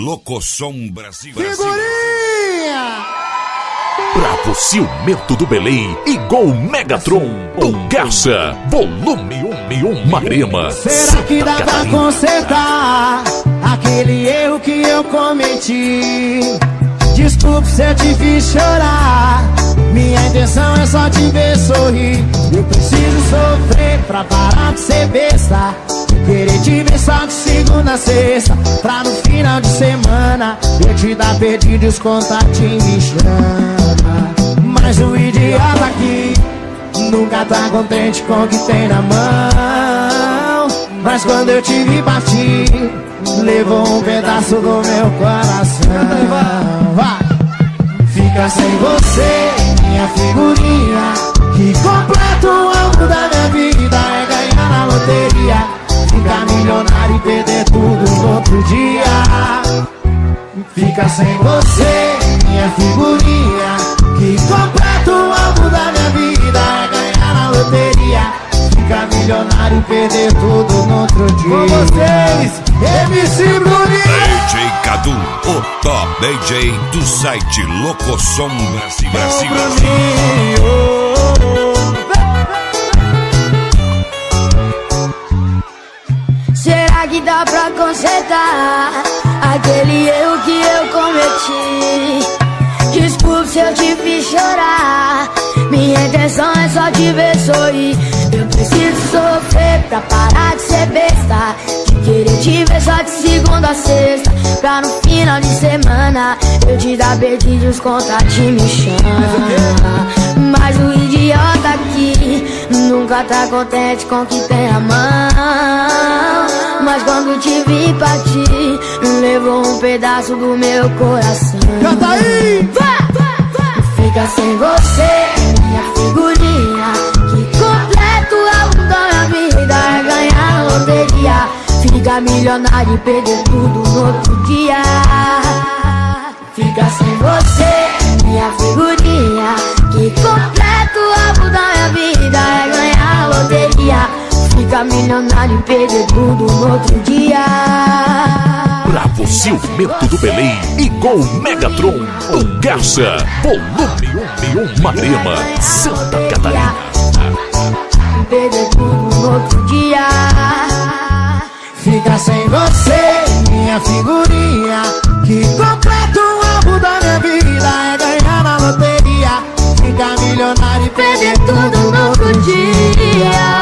Locosom Brasil. Figurinha! Bravo Ciumento do Belém e Gol Megatron. O Garça, volume 1 Marema. Será que dá pra consertar aquele erro que eu cometi? Desculpe se eu te fiz chorar. Minha intenção é só te ver sorrir. Eu preciso sofrer pra parar de ser besta, querer te ver só de segunda a sexta, pra no final de semana eu te dar perdido e os contatinhos me chama. Mas o idiota aqui nunca tá contente com o que tem na mão. Mas quando eu te vi partir, levou um pedaço do meu coração. Vai! Fica sem você, minha figurinha, que completa o alvo da minha vida é ganhar na loteria, ficar milionário e perder tudo no outro dia. Fica sem você, minha figurinha, que completa o alvo da minha vida é ganhar na loteria, ficar milionário e perder tudo no outro dia. Com vocês, MC Bruninho, DJ Cadu, o top DJ do site Locosom Brasil. Será que dá pra consertar aquele erro que eu cometi? Desculpe se eu te fiz chorar. Minha intenção é só te ver sorrir. Eu preciso sofrer pra parar de ser besta, de querer te ver só de segunda a sexta, pra no final de semana eu te dar perdido e os contatinhos me chama. Mas o idiota aqui nunca tá contente com o que tem a mão. Mas quando te vi partir, levou um pedaço do meu coração. canta aí! Fica sem você, minha figurinha, que completa o alvo da minha vida é ganhar na loteria, ficar milionário e perder tudo no outro dia. Fica sem você, minha figurinha, que completa o alvo da minha vida é ganhar na loteria, ficar milionário e perder tudo no outro dia. Bravo Ciumento do Belém e Gol Megatron. O Garça, volume 1 Marema, Santa Catarina. Perder tudo no outro dia. Fica sem você, minha figurinha, que completa o alvo da minha vida é ganhar na loteria, ficar milionário e perder tudo no outro dia.